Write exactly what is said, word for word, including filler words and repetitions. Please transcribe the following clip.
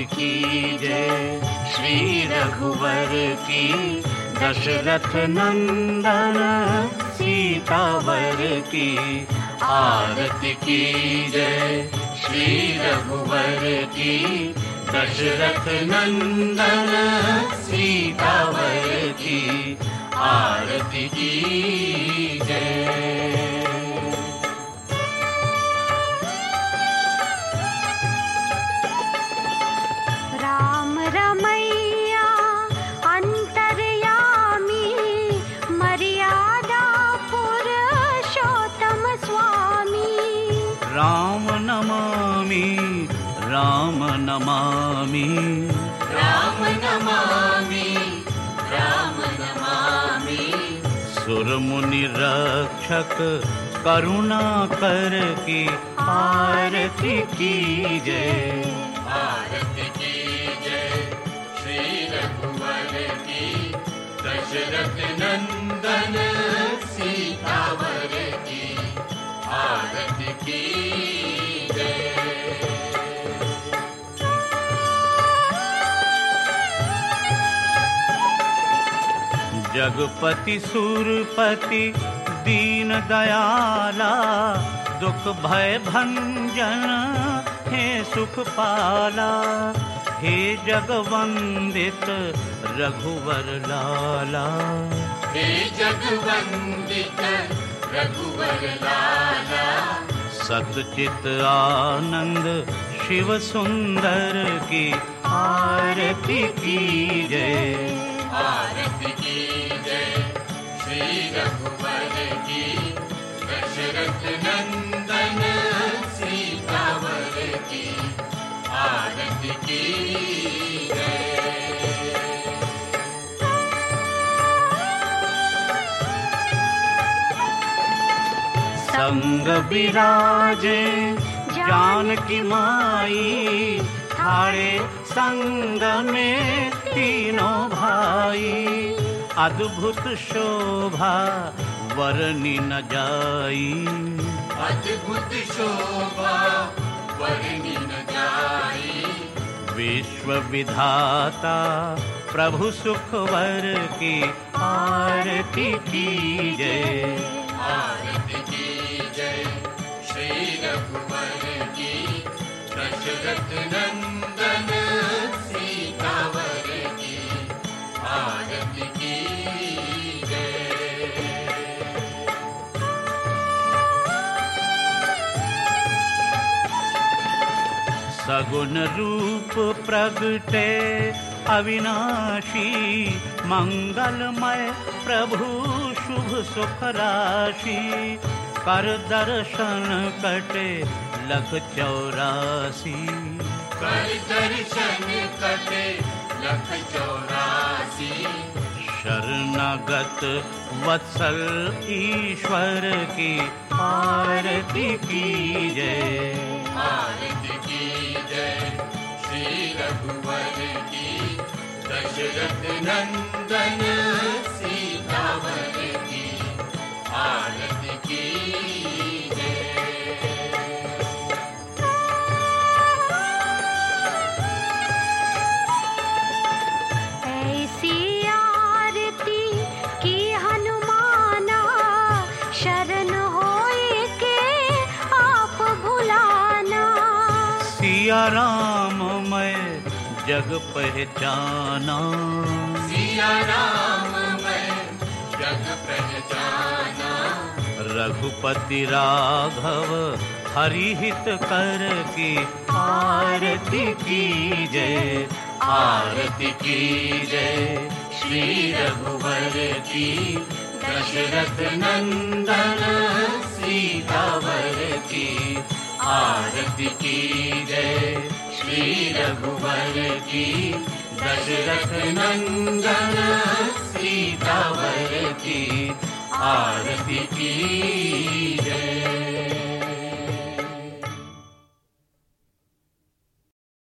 की जय। श्री रघुवर की दशरथ नंदन सीतावर की आरती की जय। श्री रघुवर की दशरथ नंदन सीतावर की आरती की जय। राम रमैया अंतर्यामी मर्यादा पुरुषोत्तम स्वामी। राम नमामि राम नमामि राम नमामि राम नमामि। सुर मुनि रक्षक करुणाकर की आरती की जय। आरती की जय। श्री रघुवर की दशरथ नंदन सीतावर की आरती की जय। जगपति सुरपति दीन दयाला दुख भय भंजन हे सुख पाला। हे जगवंदित रघुवर लाला। हे जगवंदित रघुवर लाला। सतचित आनंद शिव सुंदर की आरती की जय। आरती की जय। श्री रघुवर की दशरथ नंदन सीतावर की आरती की जय। संग विराजे जानकी माई थारे संग में तीनों भाई। अद्भुत शोभा वर्णि न जाई। अद्भुत शोभा वर्णि न जाई। विश्व विधाता प्रभु सुखवर की आरती की जय। आरती की जय। श्री रघुवर की दशरथ नंदन सीतावर की आरती की जय। सगुण रूप प्रगटे अविनाशी मंगलमय प्रभु शुभ सुख राशि। कर दर्शन कटे लख चौरासी। कर दर्शन कटे लख चौरासी। शरणागत वत्सल ईश्वर की आरती की जय। आरती की जय। श्री रघुवर की दशरथ नंदन सीतावर की आरती की जय। ऐसी आरती की हनुमाना शरण होए के आप भुलाना। सिया राम मैं जग पहचाना। सिया राम मैं जग पहचाना। रघुपति राघव हरि हित कर की आरती की जय। आरती की जय। श्री रघुवर की दशरथ नंदन सीतावर की आरती की जय। श्री रघुवर की दशरथ नंदन सीतावर की आरती की जय।